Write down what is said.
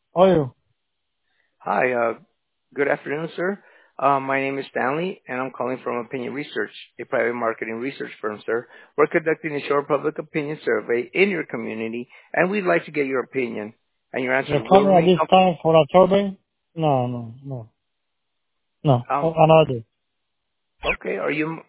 How are you? Hi, good afternoon, sir. My name is Stanley, and I'm calling from Opinion Research, a private marketing research firm, sir. We're conducting a short public opinion survey in your community, and we'd like to get your opinion. And your You're answers will calling at remain this time for a survey? No. um, Another. okay. Are you